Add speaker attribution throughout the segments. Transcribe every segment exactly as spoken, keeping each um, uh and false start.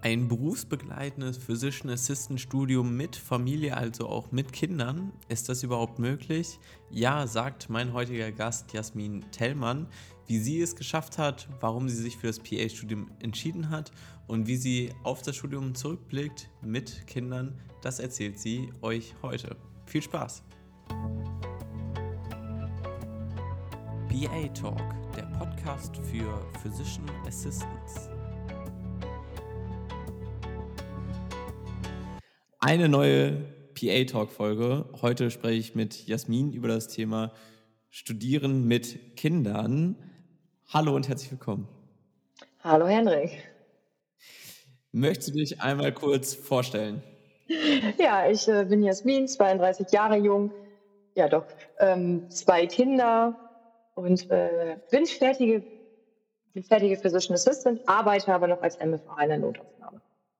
Speaker 1: Ein berufsbegleitendes Physician Assistant Studium mit Familie, also auch mit Kindern. Ist das überhaupt möglich? Ja, sagt mein heutiger Gast Jasmin Tellmann, wie sie es geschafft hat, warum sie sich für das P A-Studium entschieden hat und wie sie auf das Studium zurückblickt mit Kindern. Das erzählt sie euch heute. Viel Spaß! P A Talk, der Podcast für Physician Assistants. Eine neue P A-Talk-Folge. Heute spreche ich mit Jasmin über das Thema Studieren mit Kindern. Hallo und herzlich willkommen.
Speaker 2: Hallo Henrik.
Speaker 1: Möchtest du dich einmal kurz vorstellen?
Speaker 2: Ja, ich äh, bin Jasmin, zweiunddreißig Jahre jung, ja doch, ähm, zwei Kinder und äh, bin fertige, bin fertige Physician Assistant, arbeite aber noch als M F A in der Notaufnahme.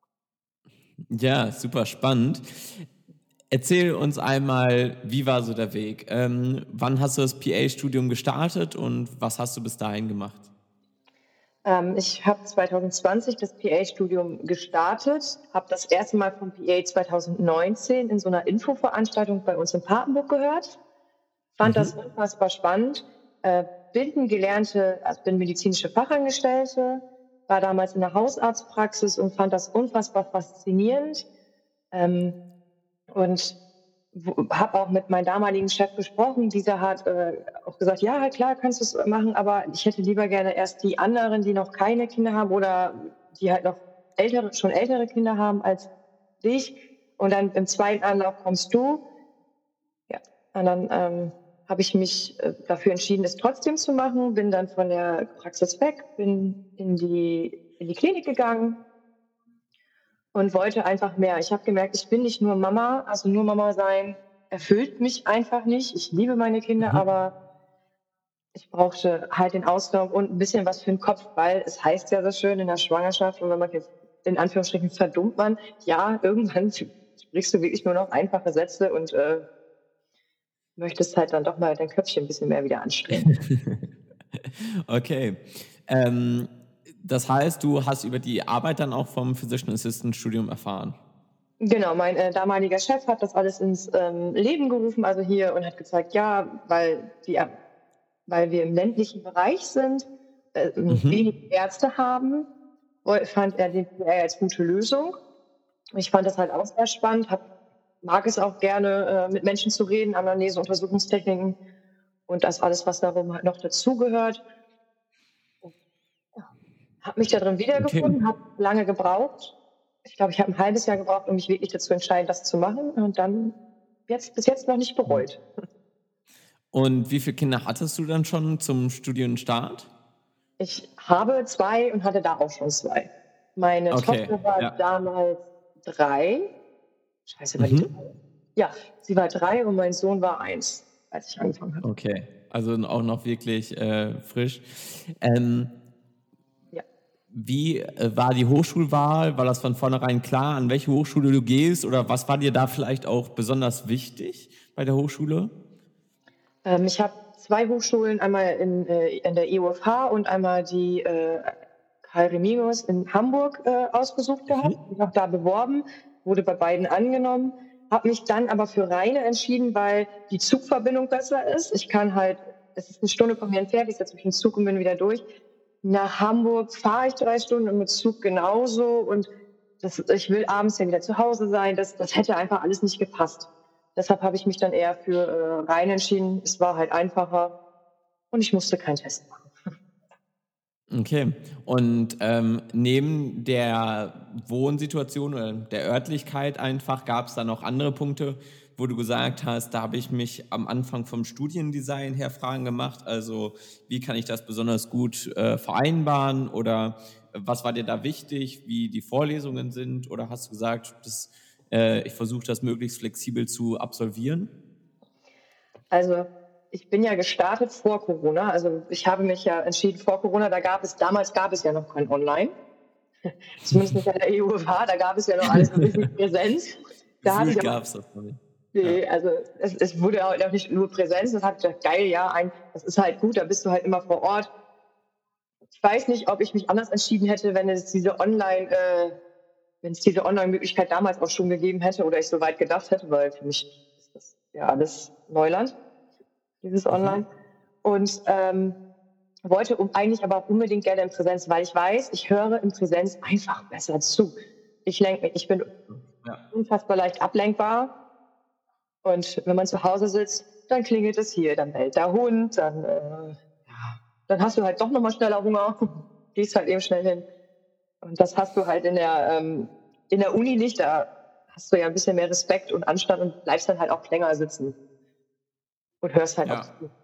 Speaker 1: Ja, super spannend. Erzähl uns einmal, wie war so der Weg? Ähm, wann hast du das P A-Studium gestartet und was hast du bis dahin gemacht?
Speaker 2: Ähm, ich habe zwanzig zwanzig das P A-Studium gestartet, habe das erste Mal vom P A zwanzig neunzehn in so einer Infoveranstaltung bei uns in Papenburg gehört, fand
Speaker 1: Mhm.
Speaker 2: das unfassbar spannend, äh, bin gelernte, also bin medizinische Fachangestellte, war damals in der Hausarztpraxis und fand das unfassbar faszinierend. Ähm, und habe auch mit meinem damaligen Chef gesprochen. Dieser hat äh, auch gesagt, ja, klar, kannst du es machen, aber ich hätte lieber gerne erst die anderen, die noch keine Kinder haben oder die halt noch ältere, schon ältere Kinder haben als dich. Und dann im zweiten Anlauf kommst du. Ja, und dann ähm, habe ich mich äh, dafür entschieden, es trotzdem zu machen. Bin dann von der Praxis weg, bin in die, in die Klinik gegangen und wollte einfach mehr. Ich habe gemerkt, ich bin nicht nur Mama, also nur Mama sein erfüllt mich einfach nicht. Ich liebe meine Kinder,
Speaker 1: Mhm.
Speaker 2: aber ich brauchte halt den Auslauf und ein bisschen was für den Kopf, weil es heißt ja so schön in der Schwangerschaft und wenn man jetzt in Anführungsstrichen verdummt man, ja, irgendwann sprichst du wirklich nur noch einfache Sätze und äh, möchtest halt dann doch mal dein Köpfchen ein bisschen mehr wieder anstrengen.
Speaker 1: Okay. Ähm, das heißt, du hast über die Arbeit dann auch vom Physician Assistant Studium erfahren?
Speaker 2: Genau, mein äh, damaliger Chef hat das alles ins ähm, Leben gerufen, also hier, und hat gezeigt, ja, weil, die, weil wir im ländlichen Bereich sind, äh,
Speaker 1: Mhm.
Speaker 2: wenig Ärzte haben, fand er den P A als gute Lösung. Ich fand das halt auch sehr spannend, hab, mag es auch gerne, äh, mit Menschen zu reden, Anamnese, Untersuchungstechniken und das alles, was darum halt noch dazugehört. Ja, habe mich da drin wiedergefunden,
Speaker 1: Okay.
Speaker 2: habe lange gebraucht. Ich glaube, ich habe ein halbes Jahr gebraucht, um mich wirklich dazu entscheiden, das zu machen und dann jetzt bis jetzt noch nicht bereut.
Speaker 1: Und wie viele Kinder hattest du dann schon zum Studienstart?
Speaker 2: Ich habe zwei und hatte da auch schon zwei. Meine
Speaker 1: Okay,
Speaker 2: Tochter war
Speaker 1: ja.
Speaker 2: damals drei. Scheiße, war die drei?
Speaker 1: Mhm.
Speaker 2: Ja, sie war drei und mein Sohn war eins, als ich angefangen habe.
Speaker 1: Okay, also auch noch wirklich äh, frisch. Ähm,
Speaker 2: Ja.
Speaker 1: Wie äh, war die Hochschulwahl? War das von vornherein klar, an welche Hochschule du gehst? Oder was war dir da vielleicht auch besonders wichtig bei der Hochschule?
Speaker 2: Ähm, ich habe zwei Hochschulen, einmal in, äh, in der E U F H und einmal die äh, Karl Reminius in Hamburg äh, ausgesucht gehabt.
Speaker 1: Mhm.
Speaker 2: Ich habe da beworben, wurde bei beiden angenommen, habe mich dann aber für Rheine entschieden, weil die Zugverbindung besser ist. Ich kann halt, es ist eine Stunde von mir entfernt, ich setze mich in den Zug und bin wieder durch. Nach Hamburg fahre ich drei Stunden und mit Zug genauso und das, ich will abends ja wieder zu Hause sein. Das, das hätte einfach alles nicht gepasst. Deshalb habe ich mich dann eher für äh, Rhein entschieden. Es war halt einfacher und ich musste keinen Test machen.
Speaker 1: Okay. Und ähm, neben der Wohnsituation oder der Örtlichkeit einfach, gab es da noch andere Punkte, wo du gesagt hast, da habe ich mich am Anfang vom Studiendesign her Fragen gemacht. Also wie kann ich das besonders gut äh, vereinbaren oder was war dir da wichtig, wie die Vorlesungen sind? Oder hast du gesagt, das, äh, ich versuche das möglichst flexibel zu absolvieren?
Speaker 2: Also ich bin ja gestartet vor Corona. Also ich habe mich ja entschieden vor Corona. Da gab es, damals gab es ja noch kein Online. Zumindest nicht an der E U F H. Da gab es ja noch alles so richtig Präsenz. Da hatte ich
Speaker 1: Gefühlt
Speaker 2: auch,
Speaker 1: gab es das noch nicht.
Speaker 2: nee,
Speaker 1: Ja.
Speaker 2: also es, es wurde auch nicht nur Präsenz. Das hat gesagt, geil, ja, ein, das ist halt gut. Da bist du halt immer vor Ort. Ich weiß nicht, ob ich mich anders entschieden hätte, wenn es diese Online, äh, wenn es diese Online-Möglichkeit damals auch schon gegeben hätte oder ich so weit gedacht hätte, weil für mich ist das ja alles Neuland, dieses
Speaker 1: Mhm.
Speaker 2: Online. Und ähm, wollte um, eigentlich aber auch unbedingt gerne in Präsenz, weil ich weiß, ich höre in Präsenz einfach besser zu. Ich lenke mich, ich bin
Speaker 1: Ja.
Speaker 2: unfassbar leicht ablenkbar. Und wenn man zu Hause sitzt, dann klingelt es hier, dann bellt der Hund, dann, äh, ja, dann hast du halt doch nochmal schneller Hunger, gehst halt eben schnell hin. Und das hast du halt in der, ähm, in der Uni nicht, da hast du ja ein bisschen mehr Respekt und Anstand und bleibst dann halt auch länger sitzen und hörst halt auch
Speaker 1: Ja.
Speaker 2: zu.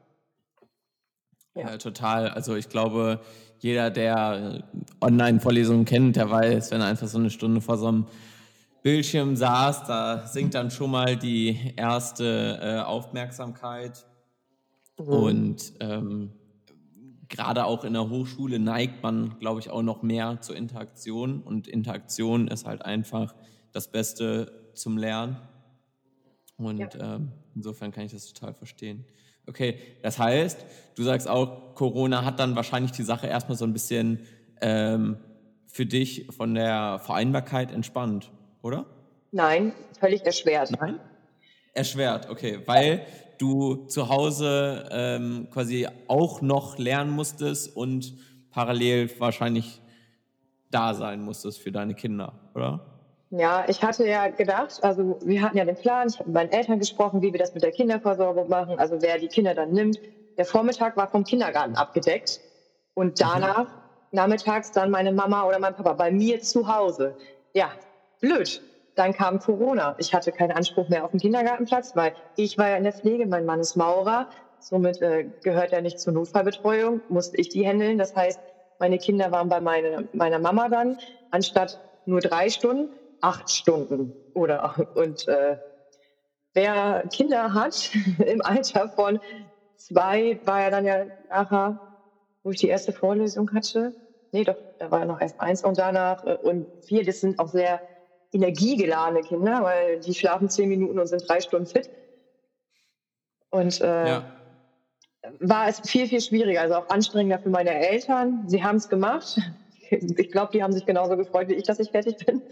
Speaker 2: Ja.
Speaker 1: Ja, total. Also ich glaube, jeder, der äh, Online-Vorlesungen kennt, der weiß, wenn er einfach so eine Stunde vor so einem Bildschirm saß, da sinkt dann schon mal die erste äh, Aufmerksamkeit.
Speaker 2: Mhm.
Speaker 1: Und ähm, gerade auch in der Hochschule neigt man, glaube ich, auch noch mehr zur Interaktion. Und Interaktion ist halt einfach das Beste zum Lernen.
Speaker 2: Ja.
Speaker 1: Und ähm, insofern kann ich das total verstehen. Okay, das heißt, du sagst auch, Corona hat dann wahrscheinlich die Sache erstmal so ein bisschen ähm, für dich von der Vereinbarkeit entspannt, oder?
Speaker 2: Nein, völlig erschwert.
Speaker 1: Nein? Erschwert, okay, weil du zu Hause ähm, quasi auch noch lernen musstest und parallel wahrscheinlich da sein musstest für deine Kinder, oder?
Speaker 2: Ja, ich hatte ja gedacht, also wir hatten ja den Plan, ich habe mit meinen Eltern gesprochen, wie wir das mit der Kinderversorgung machen, also wer die Kinder dann nimmt. Der Vormittag war vom Kindergarten abgedeckt und
Speaker 1: Mhm.
Speaker 2: danach nachmittags dann meine Mama oder mein Papa bei mir zu Hause. Ja, blöd. Dann kam Corona. Ich hatte keinen Anspruch mehr auf den Kindergartenplatz, weil ich war ja in der Pflege, mein Mann ist Maurer, somit äh, gehört er nicht zur Notfallbetreuung, musste ich die handeln. Das heißt, meine Kinder waren bei meine, meiner Mama dann, anstatt nur drei Stunden, acht Stunden. Oder und äh, wer Kinder hat im Alter von zwei, war ja dann ja nachher, wo ich die erste Vorlesung hatte. Nee, doch, da war ja noch erst eins und danach äh, und vier, das sind auch sehr energiegeladene Kinder, weil die schlafen zehn Minuten und sind drei Stunden fit. Und äh,
Speaker 1: Ja.
Speaker 2: war es viel, viel schwieriger, also auch anstrengender für meine Eltern. Sie haben es gemacht. Ich glaube, die haben sich genauso gefreut wie ich, dass ich fertig bin.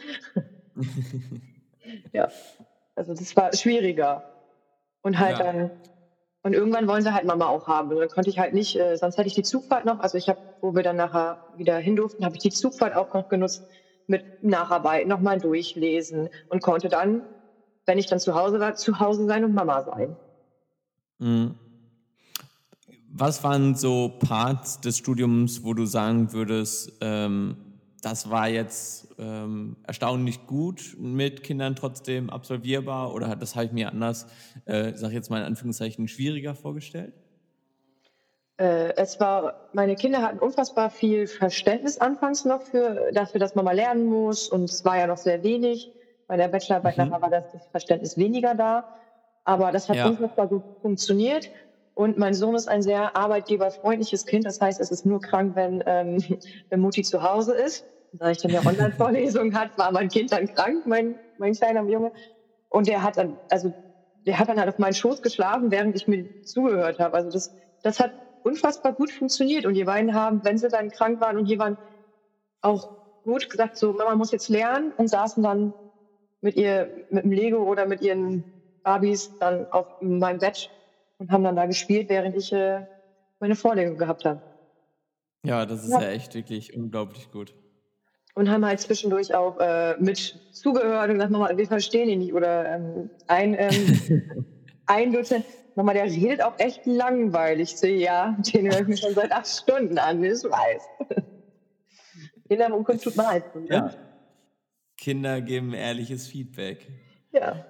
Speaker 2: Ja, also das war schwieriger. Und halt
Speaker 1: Ja.
Speaker 2: dann, und irgendwann wollen sie halt Mama auch haben. Und dann konnte ich halt nicht, äh, sonst hätte ich die Zugfahrt noch, also ich habe, wo wir dann nachher wieder hin durften, habe ich die Zugfahrt auch noch genutzt mit Nacharbeit, nochmal durchlesen und konnte dann, wenn ich dann zu Hause war, zu Hause sein und Mama sein.
Speaker 1: Mhm. Was waren so Parts des Studiums, wo du sagen würdest, ähm, das war jetzt ähm, erstaunlich gut mit Kindern trotzdem absolvierbar oder das habe ich mir anders, äh, sag ich jetzt mal in Anführungszeichen, schwieriger vorgestellt?
Speaker 2: Äh, es war, meine Kinder hatten unfassbar viel Verständnis anfangs noch für dafür, dass man mal lernen muss. Und es war ja noch sehr wenig. Bei der Bachelorarbeit nachher war
Speaker 1: Mhm.
Speaker 2: das, das Verständnis weniger da. Aber das hat
Speaker 1: Ja.
Speaker 2: unfassbar gut funktioniert. Und mein Sohn ist ein sehr arbeitgeberfreundliches Kind. Das heißt, es ist nur krank, wenn, ähm, wenn Mutti zu Hause ist. Da ich dann ja Online-Vorlesungen hat, war mein Kind dann krank, mein, mein kleiner Junge. Und der hat dann, also der hat dann halt auf meinen Schoß geschlafen, während ich mir zugehört habe. Also das, das hat unfassbar gut funktioniert. Und die beiden haben, wenn sie dann krank waren und hier waren, auch gut gesagt, so Mama muss jetzt lernen und saßen dann mit ihr, mit dem Lego oder mit ihren Barbies dann auf meinem Bett und haben dann da gespielt, während ich äh, meine Vorlesung gehabt habe.
Speaker 1: Ja, das ist
Speaker 2: Ja.
Speaker 1: ja echt wirklich unglaublich gut.
Speaker 2: Und haben halt zwischendurch auch äh, mit zugehört und gesagt, Mama, wir verstehen ihn nicht. Oder ähm, ein, ähm, ein Dozent, Mama, der redet auch echt langweilig. Ich so, ja, den höre ich mir schon seit acht Stunden an, ich weiß. Kindermund tut mir leid. Ne?
Speaker 1: Ja, Kinder geben ehrliches Feedback.
Speaker 2: Ja.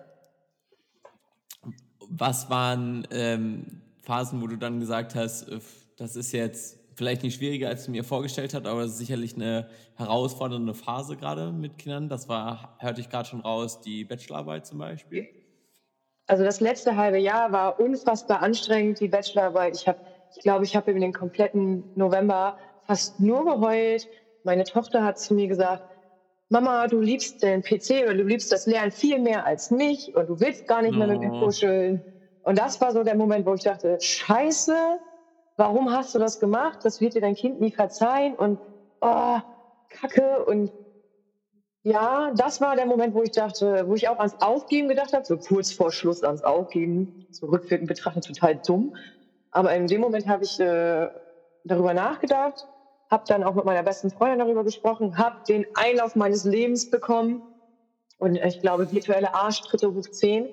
Speaker 1: Was waren ähm, Phasen, wo du dann gesagt hast, äh, das ist jetzt vielleicht nicht schwieriger, als du mir vorgestellt hast, aber es ist sicherlich eine herausfordernde Phase gerade mit Kindern. Das war, hörte ich gerade schon raus, die Bachelorarbeit zum Beispiel.
Speaker 2: Also das letzte halbe Jahr war unfassbar anstrengend, die Bachelorarbeit. Ich habe, ich glaube, ich habe über den kompletten November fast nur geheult. Meine Tochter hat zu mir gesagt, Mama, du liebst den P C oder du liebst das Lernen viel mehr als mich und du willst gar nicht mehr mit mir
Speaker 1: Oh,
Speaker 2: kuscheln. Und das war so der Moment, wo ich dachte, Scheiße, warum hast du das gemacht? Das wird dir dein Kind nie verzeihen und oh, Kacke. Und Ja, das war der Moment, wo ich dachte wo ich auch ans Aufgeben gedacht habe, so kurz vor Schluss ans Aufgeben, so rückwirkend betrachtet total dumm. Aber in dem Moment habe ich, äh, darüber nachgedacht, habe dann auch mit meiner besten Freundin darüber gesprochen, habe den Einlauf meines Lebens bekommen und ich glaube, virtuelle Arschtritte hoch zehn.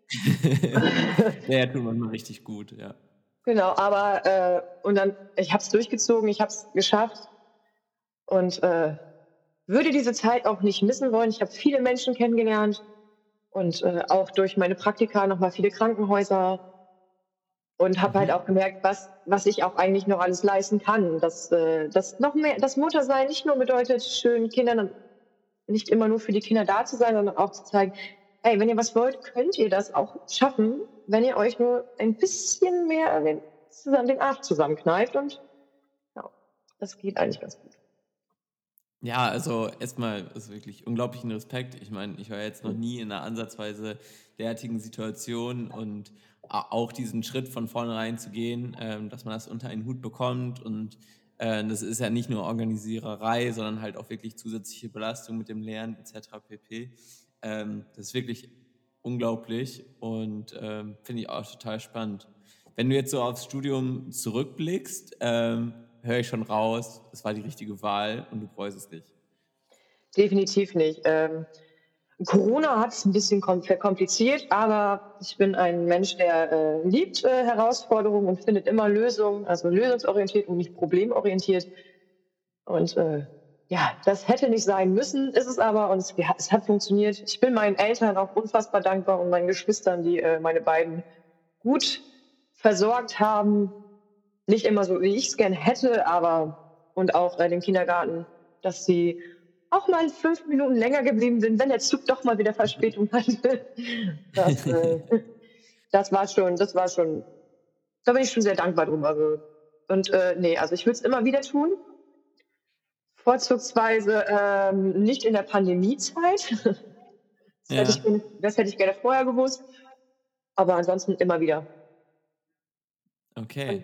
Speaker 1: Ja, tut manchmal richtig gut, ja.
Speaker 2: Genau, aber, äh und dann ich habe es durchgezogen, ich habe es geschafft und, äh, würde diese Zeit auch nicht missen wollen. Ich habe viele Menschen kennengelernt und, äh, auch durch meine Praktika noch mal viele Krankenhäuser und habe halt
Speaker 1: Mhm.
Speaker 2: auch gemerkt, was was ich auch eigentlich noch alles leisten kann. Dass, äh dass noch mehr dass Muttersein nicht nur bedeutet, schön Kindern nicht immer nur für die Kinder da zu sein, sondern auch zu zeigen: „Ey, wenn ihr was wollt, könnt ihr das auch schaffen, wenn ihr euch nur ein bisschen mehr den zusammen den Arsch zusammenkneift“ und ja, das geht eigentlich ganz gut.
Speaker 1: Ja, also erstmal ist wirklich unglaublichen Respekt. Ich meine, ich war jetzt noch
Speaker 2: Mhm.
Speaker 1: nie in einer ansatzweise derartigen Situation und a auch diesen Schritt von vornherein zu gehen, ähm, dass man das unter einen Hut bekommt und, äh, das ist ja nicht nur Organisiererei, sondern halt auch wirklich zusätzliche Belastung mit dem Lernen et cetera pp. Ähm, das ist wirklich unglaublich und, ähm, finde ich auch total spannend. Wenn du jetzt so aufs Studium zurückblickst, ähm, höre ich schon raus, es war die richtige Wahl und du bereust es nicht.
Speaker 2: Definitiv nicht. Ähm, Corona hat es ein bisschen kom verkompliziert, aber ich bin ein Mensch, der, äh, liebt, äh, Herausforderungen und findet immer Lösungen, also lösungsorientiert und nicht problemorientiert. Und, äh, ja, das hätte nicht sein müssen, ist es aber und es ja, es hat funktioniert. Ich bin meinen Eltern auch unfassbar dankbar und meinen Geschwistern, die, äh, meine beiden gut versorgt haben. Nicht immer so, wie ich es gern hätte, aber und auch, äh, den Kindergarten, dass sie auch mal fünf Minuten länger geblieben sind, wenn der Zug doch mal wieder Verspätung hatte. Das, äh das war schon das war schon da bin ich schon sehr dankbar drum. Also und, äh, ne, also ich würde es immer wieder tun. Vorzugsweise, ähm, nicht in der Pandemiezeit. Das hätte ich
Speaker 1: Ja,
Speaker 2: gen das hätte ich gerne vorher gewusst, aber ansonsten immer wieder.
Speaker 1: okay.
Speaker 2: Und,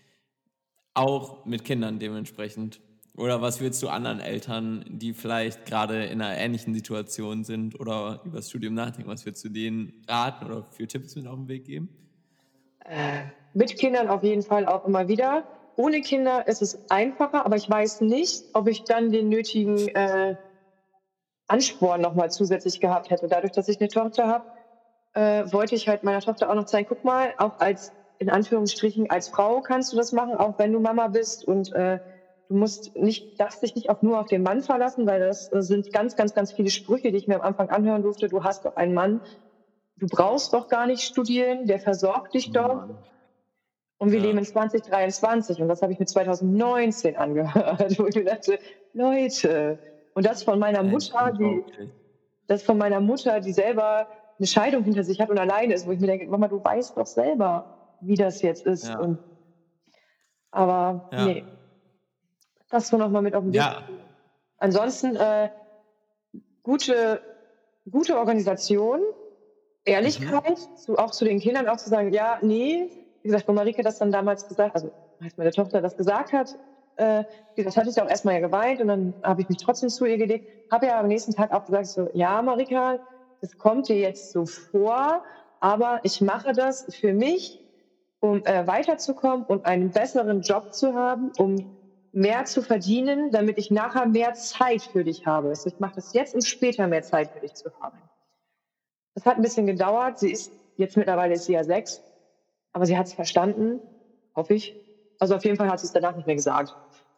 Speaker 1: Auch mit Kindern dementsprechend. Oder was würdest du anderen Eltern, die vielleicht gerade in einer ähnlichen Situation sind oder über das Studium nachdenken, was würdest du denen raten oder für Tipps mit auf den Weg geben?
Speaker 2: äh, mit Kindern auf jeden Fall auch immer wieder. Ohne Kinder ist es einfacher, aber ich weiß nicht, ob ich dann den nötigen, äh, Ansporn noch mal zusätzlich gehabt hätte. Dadurch, dass ich 'ne Tochter habe, äh, wollte ich halt meiner Tochter auch noch zeigen: „Guck mal, auch als in Anführungsstrichen als Frau kannst du das machen, auch wenn du Mama bist und, äh, du musst nicht darfst dich nicht auch nur auf den Mann verlassen“, weil das, äh, sind ganz, ganz, ganz viele Sprüche, die ich mir am Anfang anhören durfte. „Du hast doch einen Mann, du brauchst doch gar nicht studieren, der versorgt dich
Speaker 1: Oh
Speaker 2: doch.“
Speaker 1: Mann.
Speaker 2: Und wir leben
Speaker 1: Ja,
Speaker 2: in zwanzig dreiundzwanzig und das habe ich mir zwanzig neunzehn angehört, wo ich mir dachte: „Leute“ und das von meiner
Speaker 1: echt
Speaker 2: Mutter, die
Speaker 1: unglaublich.
Speaker 2: das von meiner Mutter, die selber 'ne Scheidung hinter sich hat und alleine ist, wo ich mir denke: „Mama, du weißt doch selber, wie das jetzt ist.“
Speaker 1: Ja,
Speaker 2: Und aber
Speaker 1: ja,
Speaker 2: ne, das so noch mal mit auf 'n Weg
Speaker 1: ja.
Speaker 2: gegeben. Ansonsten, äh, gute gute Organisation,
Speaker 1: Mhm.
Speaker 2: Ehrlichkeit, zu auch zu den Kindern auch zu sagen: „Ja, ne“, wie gesagt, wo Marike das dann damals gesagt also, als meine Tochter das gesagt hat, äh, wie gesagt, hatte ich auch erst mal ja geweint und dann habe ich mich trotzdem zu ihr gelegt, habe ja am nächsten Tag auch gesagt so: „Ja, Marika, das kommt dir jetzt so vor, aber ich mache das für mich, um, äh, weiterzukommen und einen besseren Job zu haben, um mehr zu verdienen, damit ich nachher mehr Zeit für dich habe. Also, ich mache das jetzt, um später mehr Zeit für dich zu haben.“ Das hat ein bisschen gedauert. Sie ist jetzt mittlerweile ist sie ja sechs, aber sie hat's verstanden, hoffe ich. Also, auf jeden Fall hat sie's danach nicht mehr gesagt.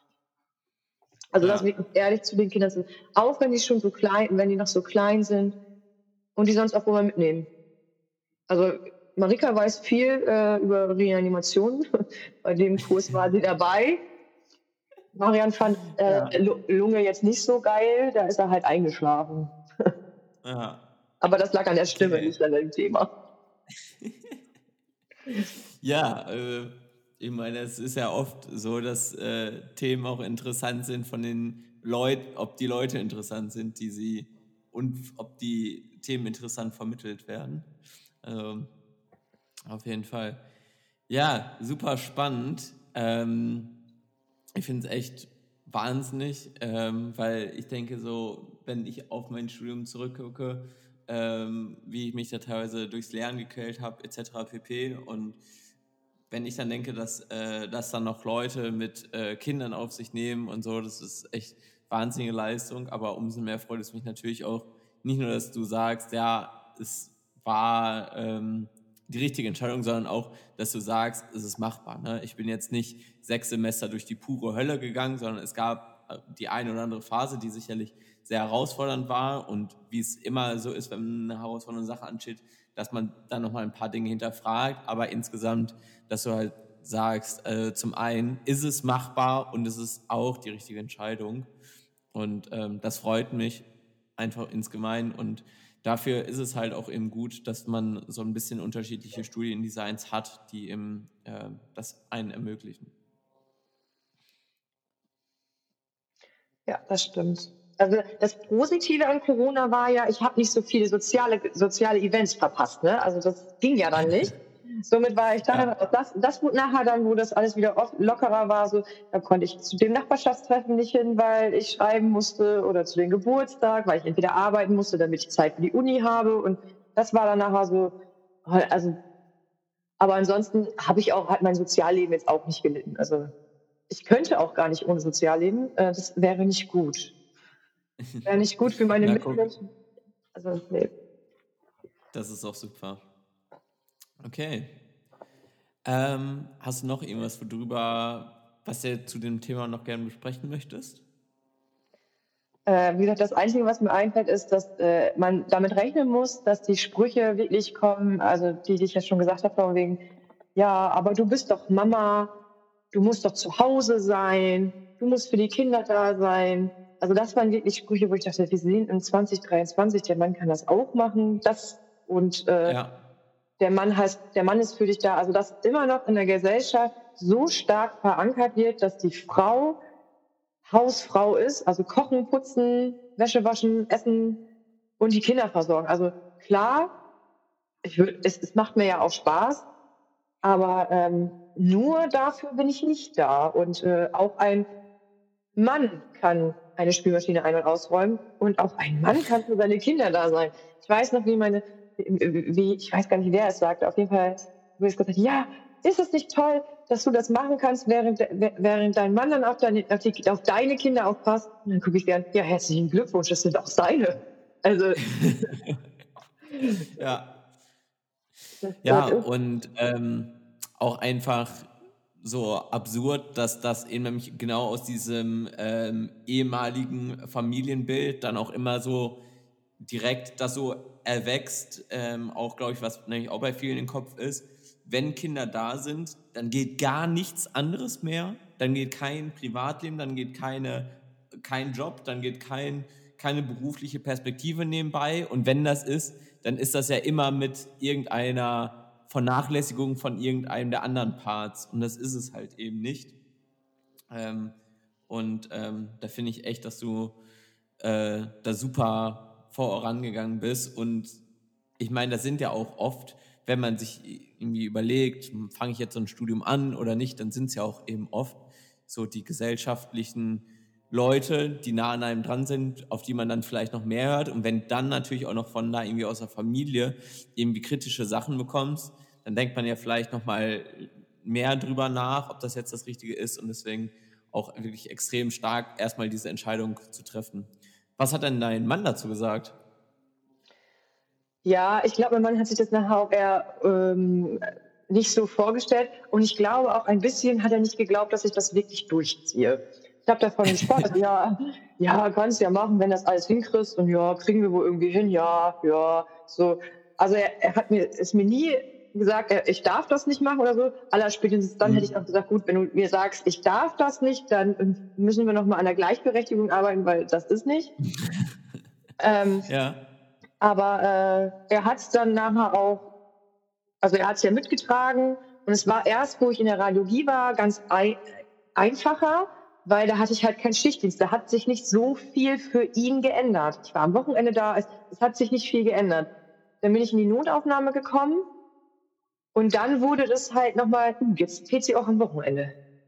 Speaker 2: Also, das
Speaker 1: Ja,
Speaker 2: wirklich ehrlich zu den Kindern sind, auch wenn die schon so klein wenn die noch so klein sind und die sonst auch immer mitnehmen. Also, Marika weiß viel, äh, über Reanimation. Bei dem Kurs war sie dabei. Marian fand, äh,
Speaker 1: ja,
Speaker 2: Lu Lunge jetzt nicht so geil, da ist er halt eingeschlafen.
Speaker 1: ja.
Speaker 2: Aber das lag an der Stimme,
Speaker 1: Okay.
Speaker 2: nicht an dem Thema.
Speaker 1: Ja, äh, ich meine, es ist ja oft so, dass, äh, Themen auch interessant sind von den Leuten, ob die Leute interessant sind, die sie und ob die Themen interessant vermittelt werden. Ähm, auf jeden Fall. Ja, super spannend. Ähm, ich finde es echt wahnsinnig, ähm, weil ich denke so, wenn ich auf mein Studium zurückgucke, ähm, wie ich mich da teilweise durchs Lernen gequält habe, et cetera pp. Und wenn ich dann denke, dass, äh, dass dann noch Leute mit äh, Kindern auf sich nehmen und so, das ist echt wahnsinnige Leistung, aber umso mehr freut es mich natürlich auch, nicht nur, dass du sagst, ja, es war ähm, die richtige Entscheidung, sondern auch, dass du sagst, es ist machbar. Ne? Ich bin jetzt nicht sechs Semester durch die pure Hölle gegangen, sondern es gab äh, die eine oder andere Phase, die sicherlich sehr herausfordernd war und wie es immer so ist, wenn eine herausfordernde Sache ansteht, dass man dann nochmal ein paar Dinge hinterfragt, aber insgesamt, dass du halt sagst, äh, zum einen ist es machbar und es ist auch die richtige Entscheidung und ähm, das freut mich einfach insgemein und dafür ist es halt auch eben gut, dass man so ein bisschen unterschiedliche Studiendesigns hat, die eben äh, das einen ermöglichen.
Speaker 2: Ja, das stimmt. Also das Positive an Corona war ja, ich habe nicht so viele soziale, soziale Events verpasst. Ne? Also das ging ja dann nicht. Somit war ich da,
Speaker 1: Ja.
Speaker 2: das, das wurde nachher dann, wo das alles wieder off, lockerer war, so, da konnte ich zu dem Nachbarschaftstreffen nicht hin, weil ich schreiben musste oder zu dem Geburtstag, weil ich entweder arbeiten musste, damit ich Zeit für die Uni habe und das war dann nachher so, also, aber ansonsten habe ich auch, hat mein Sozialleben jetzt auch nicht gelitten. Also ich könnte auch gar nicht ohne Sozialleben, äh, das wäre nicht gut. Wäre nicht gut für meine
Speaker 1: Na guck,
Speaker 2: Mitmenschen. Also, nee.
Speaker 1: das ist auch super. Okay. Ähm, hast du noch irgendwas, worüber, was du zu dem Thema noch gerne besprechen möchtest?
Speaker 2: Äh, wie gesagt, das Einzige, was mir einfällt, ist, dass äh, man damit rechnen muss, dass die Sprüche wirklich kommen, also die, die ich ja schon gesagt habe, von wegen, ja, aber du bist doch Mama, du musst doch zu Hause sein, du musst für die Kinder da sein. Also das waren wirklich Sprüche, wo ich dachte, wir sind in zwanzig dreiundzwanzig, der Mann kann das auch machen, das und äh,
Speaker 1: Ja.
Speaker 2: der Mann heißt, der Mann ist für dich da. Also dass immer noch in der Gesellschaft so stark verankert wird, dass die Frau Hausfrau ist, also kochen, putzen, Wäsche waschen, essen und die Kinder versorgen. Also klar, ich würd, es, es macht mir ja auch Spaß, aber ähm, nur dafür bin ich nicht da. Und äh, auch ein Mann kann eine Spülmaschine ein- und ausräumen und auch ein Mann kann für seine Kinder da sein. Ich weiß noch, wie meine, wie, ich weiß gar nicht, wer es sagte, auf jeden Fall, wo ich gesagt, ja, ist es nicht toll, dass du das machen kannst, während, während dein Mann dann auf deine, auf, die, auf deine Kinder aufpasst? Und dann gucke ich dir an, ja, herzlichen Glückwunsch, das sind auch seine. Also,
Speaker 1: Ja.
Speaker 2: das,
Speaker 1: Ja,
Speaker 2: das ist,
Speaker 1: und ähm, auch einfach so absurd, dass das eben nämlich genau aus diesem ähm, ehemaligen Familienbild dann auch immer so direkt das so erwächst, ähm, auch glaube ich, was nämlich auch bei vielen im Kopf ist, wenn Kinder da sind, dann geht gar nichts anderes mehr, dann geht kein Privatleben, dann geht keine, kein Job, dann geht kein, keine berufliche Perspektive nebenbei und wenn das ist, dann ist das ja immer mit irgendeiner Vernachlässigung von irgendeinem der anderen Parts und das ist es halt eben nicht. Ähm, und ähm, da finde ich echt, dass du äh, da super vorangegangen bist und ich meine, das sind ja auch oft, wenn man sich irgendwie überlegt, fange ich jetzt so ein Studium an oder nicht, dann sind es ja auch eben oft so die gesellschaftlichen Leute, die nah an einem dran sind, auf die man dann vielleicht noch mehr hört. Und wenn dann natürlich auch noch von da irgendwie aus der Familie irgendwie kritische Sachen bekommst, dann denkt man ja vielleicht noch mal mehr drüber nach, ob das jetzt das Richtige ist und deswegen auch wirklich extrem stark erstmal diese Entscheidung zu treffen. Was hat denn dein Mann dazu gesagt?
Speaker 2: ja, ich glaube, mein Mann hat sich das nachher auch eher ähm, nicht so vorgestellt. Und ich glaube auch ein bisschen hat er nicht geglaubt, dass ich das wirklich durchziehe. Ich habe davon gesprochen, also, ja, ja, kannst ja machen, wenn das alles hinkriegst. Und ja, kriegen wir wohl irgendwie hin, ja, ja, so. Also er, er hat mir, ist mir nie gesagt, er, ich darf das nicht machen oder so. Allerspätestens dann hätte ich auch gesagt, gut, wenn du mir sagst, ich darf das nicht, dann müssen wir nochmal an der Gleichberechtigung arbeiten, weil das ist nicht. ähm,
Speaker 1: Ja.
Speaker 2: aber äh, er hat es dann nachher auch, also er hat es ja mitgetragen und es war erst, wo ich in der Radiologie war, ganz ein, einfacher, weil da hatte ich halt keinen Schichtdienst. Da hat sich nicht so viel für ihn geändert. Ich war am Wochenende da, es, es hat sich nicht viel geändert. Dann bin ich in die Notaufnahme gekommen und dann wurde das halt nochmal, hm, jetzt fehlt sie auch am Wochenende.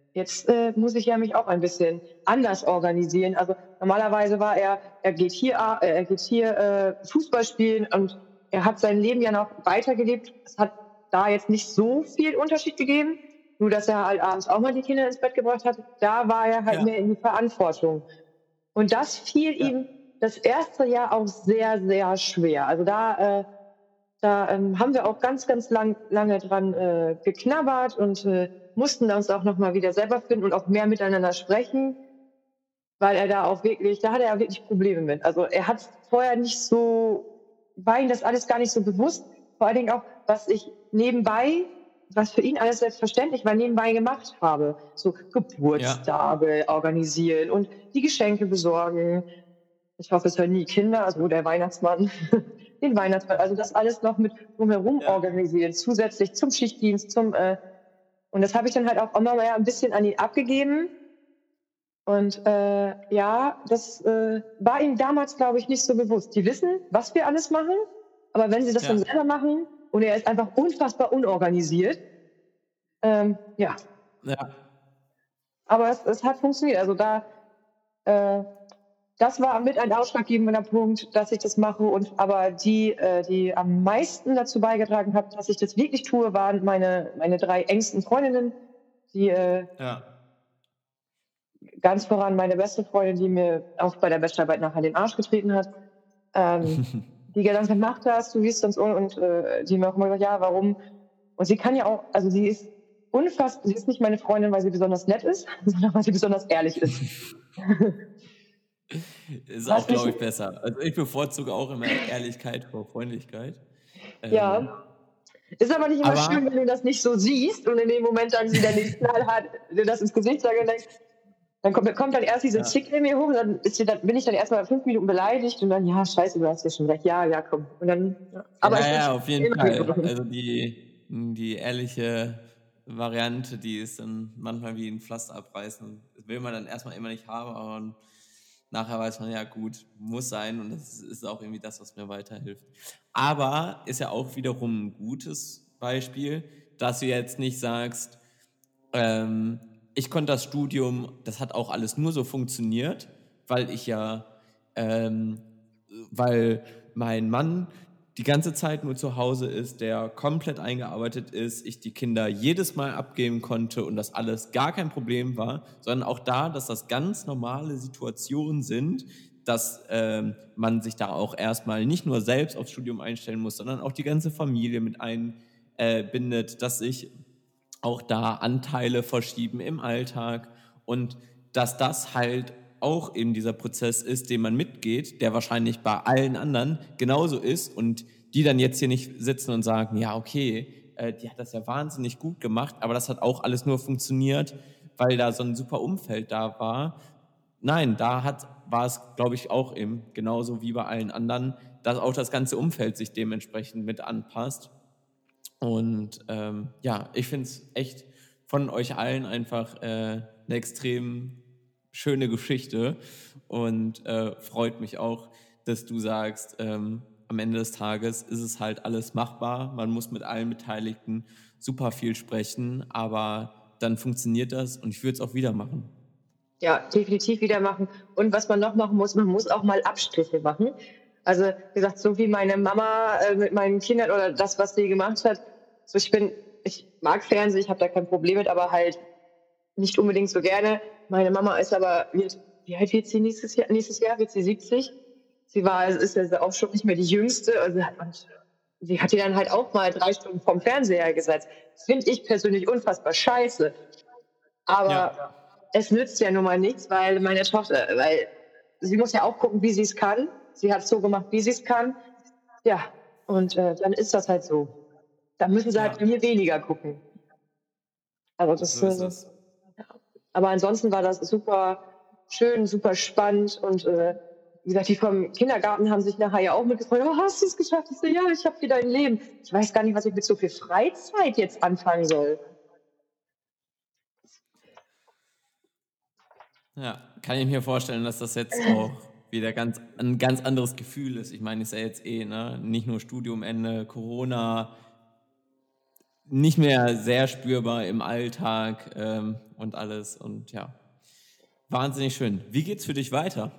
Speaker 2: jetzt äh, muss ich ja mich auch ein bisschen anders organisieren. Also normalerweise war er, er geht hier, a- äh, er geht hier äh, Fußball spielen und er hat sein Leben ja noch weitergelebt. Es hat da jetzt nicht so viel Unterschied gegeben, nur dass er halt abends auch mal die Kinder ins Bett gebracht hat. Da war er halt
Speaker 1: Ja,
Speaker 2: mehr in die Verantwortung. Und das fiel
Speaker 1: ja,
Speaker 2: ihm das erste Jahr auch sehr, sehr schwer. Also da, äh, da ähm, haben wir auch ganz, ganz lang, lange dran äh, geknabbert und äh, mussten uns auch nochmal wieder selber finden und auch mehr miteinander sprechen, weil er da auch wirklich, da hatte er wirklich Probleme mit. Also er hat vorher nicht so, war ihm das alles gar nicht so bewusst. Vor allen Dingen auch, was ich nebenbei, was für ihn alles selbstverständlich war, nebenbei gemacht habe. So
Speaker 1: ja,
Speaker 2: Geburtstage organisieren und die Geschenke besorgen. Ich hoffe, es hören nie Kinder, also der Weihnachtsmann, den Weihnachtsmann, also das alles noch mit drumherum
Speaker 1: ja.
Speaker 2: organisieren, zusätzlich zum Schichtdienst, zum, äh, und das habe ich dann halt auch immer mehr ein bisschen an ihn abgegeben. Und äh, ja, das äh, war ihm damals, glaube ich, nicht so bewusst. Die wissen, was wir alles machen, aber wenn sie das dann
Speaker 1: Ja,
Speaker 2: selber machen und er ist einfach unfassbar unorganisiert, ähm, ja,
Speaker 1: ja,
Speaker 2: aber es, es hat funktioniert. Also da, äh, das war mit ein ausschlaggebender Punkt, dass ich das mache. Und aber die, äh, die am meisten dazu beigetragen hat, dass ich das wirklich tue, waren meine, meine drei engsten Freundinnen, die äh,
Speaker 1: ja.
Speaker 2: ganz voran meine beste Freundin, die mir auch bei der Bachelorarbeit nachher den Arsch getreten hat, ähm, die gesagt hat, mach das, du wirst sonst un und äh, die mir auch immer gesagt, ja, warum? Und sie kann ja auch, also sie ist unfassbar, sie ist nicht meine Freundin, weil sie besonders nett ist, sondern weil sie besonders ehrlich ist.
Speaker 1: Ist auch,
Speaker 2: Was mich,
Speaker 1: glaube ich, besser. Also ich bevorzuge auch immer Ehrlichkeit vor Freundlichkeit. Ähm,
Speaker 2: ja, ist aber nicht immer schön,
Speaker 1: aber
Speaker 2: wenn du das nicht so siehst und in dem Moment dann sie dann den knallhart dir das ins Gesicht sagt und denkst, dann kommt, kommt dann erst diese
Speaker 1: ja,
Speaker 2: Zick in mir hoch, und dann, ist sie, dann bin ich dann erstmal fünf Minuten beleidigt und dann, ja, scheiße, du hast ja schon recht, ja, ja, komm. Und dann, ja. Aber
Speaker 1: ja,
Speaker 2: es ist
Speaker 1: ja, auf jeden
Speaker 2: immer
Speaker 1: Fall.
Speaker 2: gelungen.
Speaker 1: Also die, die ehrliche Variante, die ist dann manchmal wie ein Pflaster abreißen. Das will man dann erstmal immer nicht haben, aber nachher weiß man, ja gut, muss sein und das ist auch irgendwie das, was mir weiterhilft. Aber ist ja auch wiederum ein gutes Beispiel, dass du jetzt nicht sagst, ähm, ich konnte das Studium, das hat auch alles nur so funktioniert, weil ich ja, ähm, weil mein Mann die ganze Zeit nur zu Hause ist, der komplett eingearbeitet ist, ich die Kinder jedes Mal abgeben konnte und das alles gar kein Problem war, sondern auch da, dass das ganz normale Situationen sind, dass ähm, man sich da auch erstmal nicht nur selbst aufs Studium einstellen muss, sondern auch die ganze Familie mit einbindet, dass sich auch da Anteile verschieben im Alltag und dass das halt auch eben dieser Prozess ist, den man mitgeht, der wahrscheinlich bei allen anderen genauso ist und die dann jetzt hier nicht sitzen und sagen, ja, okay, äh, die hat das ja wahnsinnig gut gemacht, aber das hat auch alles nur funktioniert, weil da so ein super Umfeld da war. Nein, da hat, war es, glaube ich, auch eben genauso wie bei allen anderen, dass auch das ganze Umfeld sich dementsprechend mit anpasst. Und ähm, ja, ich finde es echt von euch allen einfach äh, eine extrem schöne Geschichte und äh, freut mich auch, dass du sagst, ähm, am Ende des Tages ist es halt alles machbar. Man muss mit allen Beteiligten super viel sprechen, aber dann funktioniert das und ich würde es auch wieder machen.
Speaker 2: Ja, definitiv wieder machen. Und was man noch machen muss, man muss auch mal Abstriche machen. Also, wie gesagt, so wie meine Mama äh, mit meinen Kindern oder das, was sie gemacht hat. So, ich bin, ich mag Fernsehen, ich habe da kein Problem mit, aber halt nicht unbedingt so gerne. Meine Mama ist aber, wird, wie alt wird sie nächstes Jahr? Nächstes Jahr wird sie siebzig. Sie war, also ist ja auch schon nicht mehr die Jüngste. Also, und sie hat die dann halt auch mal drei Stunden vorm Fernseher gesetzt. Das finde ich persönlich unfassbar scheiße.
Speaker 1: Ja,
Speaker 2: Aber es nützt ja nun mal nichts, weil meine Tochter, weil sie muss ja auch gucken, wie sie es kann. Sie hat es so gemacht, wie sie es kann. Ja, und äh, dann ist das halt so. Da müssen sie halt
Speaker 1: ja,
Speaker 2: bei mir weniger gucken. Also das,
Speaker 1: so ist
Speaker 2: äh,
Speaker 1: es.
Speaker 2: aber ansonsten war das super schön, super spannend und äh, wie gesagt, die vom Kindergarten haben sich nachher ja auch mitgefreut. Oh, hast du es geschafft? Ich so, ja, ich habe wieder ein Leben. Ich weiß gar nicht, was ich mit so viel Freizeit jetzt anfangen soll.
Speaker 1: Ja, kann ich mir vorstellen, dass das jetzt auch wieder ganz, ein ganz anderes Gefühl ist. Ich meine, ist ja jetzt eh, ne, nicht nur Studiumende, Corona, nicht mehr sehr spürbar im Alltag ähm, und alles. Und ja, wahnsinnig schön. Wie geht's für dich weiter?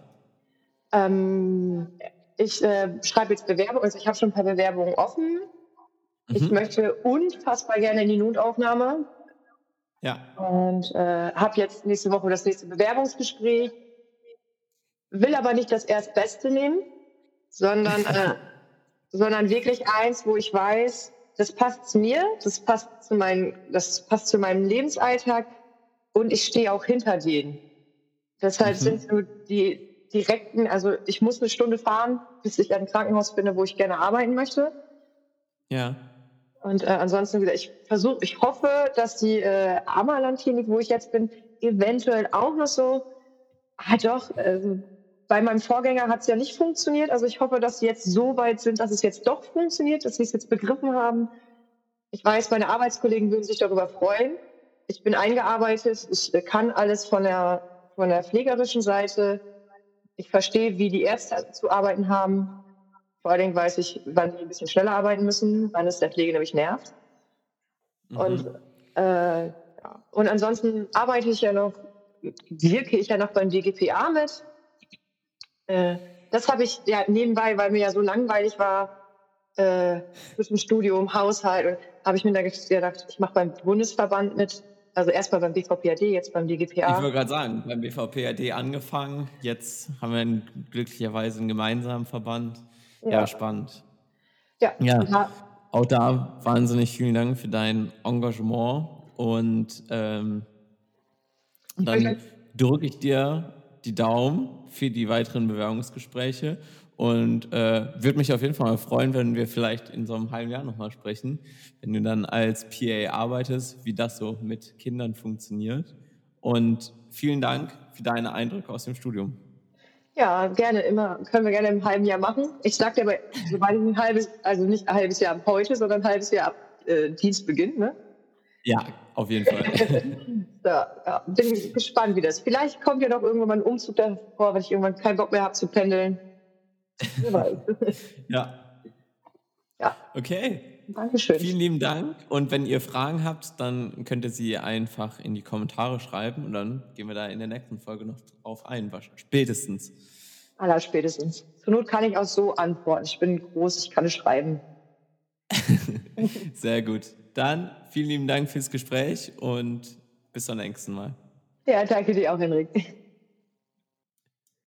Speaker 2: Ähm, ich äh, schreibe jetzt Bewerbung, also ich habe schon ein paar Bewerbungen offen. Ich
Speaker 1: Mhm.
Speaker 2: möchte unfassbar gerne in die Notaufnahme
Speaker 1: Ja.
Speaker 2: und äh, habe jetzt nächste Woche das nächste Bewerbungsgespräch, will aber nicht das Erstbeste nehmen, sondern, äh, sondern wirklich eins, wo ich weiß, das passt zu mir, das passt zu, mein, das passt zu meinem Lebensalltag und ich stehe auch hinter denen. Deshalb sind
Speaker 1: Mhm.
Speaker 2: so die direkten, also ich muss eine Stunde fahren, bis ich ein Krankenhaus finde, wo ich gerne arbeiten möchte.
Speaker 1: Ja.
Speaker 2: Und äh, ansonsten wieder, ich versuche, ich hoffe, dass die äh, Ammerland-Klinik, wo ich jetzt bin, eventuell auch noch so, ah doch, also bei meinem Vorgänger hat es ja nicht funktioniert. Also ich hoffe, dass sie jetzt so weit sind, dass es jetzt doch funktioniert, dass sie es jetzt begriffen haben. Ich weiß, meine Arbeitskollegen würden sich darüber freuen. Ich bin eingearbeitet, ich äh, kann alles von der, von der pflegerischen Seite. Ich verstehe, wie die Ärzte zu arbeiten haben. Vor allen Dingen weiß ich, wann die ein bisschen schneller arbeiten müssen, wann es der Pflege nämlich nervt. Und,
Speaker 1: Mhm.
Speaker 2: äh, ja. Und ansonsten arbeite ich ja noch, wirke ich ja noch beim D G P A mit. Äh, das habe ich ja nebenbei, weil mir ja so langweilig war, äh, zwischen Studium, Haushalt, und habe ich mir da gedacht, ich mache beim Bundesverband mit. Also erstmal beim B V P A D, jetzt beim D G P
Speaker 1: Ich
Speaker 2: A.
Speaker 1: wollte gerade sagen, beim B V P A D angefangen, jetzt haben wir einen, glücklicherweise einen gemeinsamen Verband. Ja,
Speaker 2: Ja,
Speaker 1: spannend.
Speaker 2: ja.
Speaker 1: Ja,
Speaker 2: Und da,
Speaker 1: auch da wahnsinnig vielen Dank für dein Engagement und ähm, dann drücke ich dir die Daumen für die weiteren Bewerbungsgespräche und äh, würde mich auf jeden Fall mal freuen, wenn wir vielleicht in so einem halben Jahr nochmal sprechen, wenn du dann als P A arbeitest, wie das so mit Kindern funktioniert. Und vielen Dank für deine Eindrücke aus dem Studium.
Speaker 2: ja, gerne, immer, können wir gerne im halben Jahr machen. Ich sag dir aber, sobald ich ein halbes, also nicht ein halbes Jahr ab heute, sondern ein halbes Jahr ab äh, Dienstbeginn, ne?
Speaker 1: Ja, auf jeden Fall.
Speaker 2: So, ja, bin gespannt, wie das. Vielleicht kommt ja noch irgendwann mal ein Umzug davor, wenn ich irgendwann keinen Bock mehr habe zu pendeln. Wer weiß.
Speaker 1: Ja,
Speaker 2: Ja,
Speaker 1: okay.
Speaker 2: Dankeschön.
Speaker 1: Vielen lieben Dank. Und wenn ihr Fragen habt, dann könnt ihr sie einfach in die Kommentare schreiben und dann gehen wir da in der nächsten Folge noch drauf ein, spätestens.
Speaker 2: Aller spätestens. Zur Not kann ich auch so antworten. Ich bin groß, ich kann es schreiben.
Speaker 1: Sehr gut. Dann vielen lieben Dank fürs Gespräch und bis zum nächsten Mal.
Speaker 2: Ja, danke dir auch, Henrik.